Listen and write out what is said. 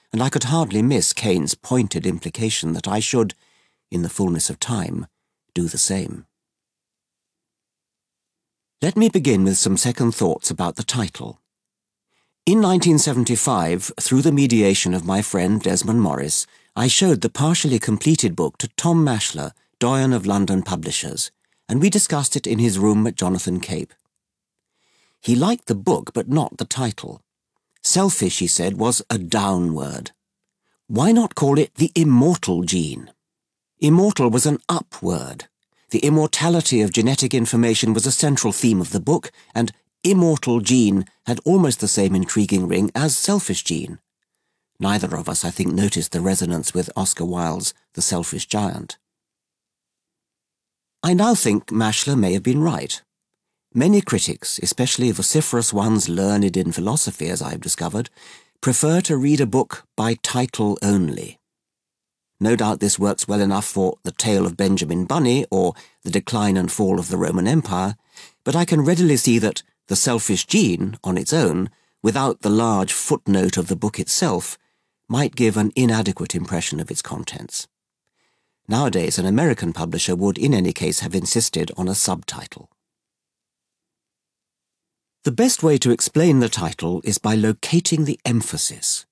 and I could hardly miss Kane's pointed implication that I should, in the fullness of time, do the same. Let me begin with some second thoughts about the title. In 1975, through the mediation of my friend Desmond Morris, I showed the partially completed book to Tom Mashler, Doyen of London Publishers, and we discussed it in his room at Jonathan Cape. He liked the book, but not the title. Selfish, he said, was a down word. Why not call it The Immortal Gene? Immortal was an up word. The immortality of genetic information was a central theme of the book, and Immortal Gene had almost the same intriguing ring as Selfish Gene. Neither of us, I think, noticed the resonance with Oscar Wilde's The Selfish Giant. I now think Mashler may have been right. Many critics, especially vociferous ones learned in philosophy, as I have discovered, prefer to read a book by title only. No doubt this works well enough for The Tale of Benjamin Bunny or The Decline and Fall of the Roman Empire, but I can readily see that The Selfish Gene, on its own, without the large footnote of the book itself, might give an inadequate impression of its contents. Nowadays, an American publisher would in any case have insisted on a subtitle. The best way to explain the title is by locating the emphasis.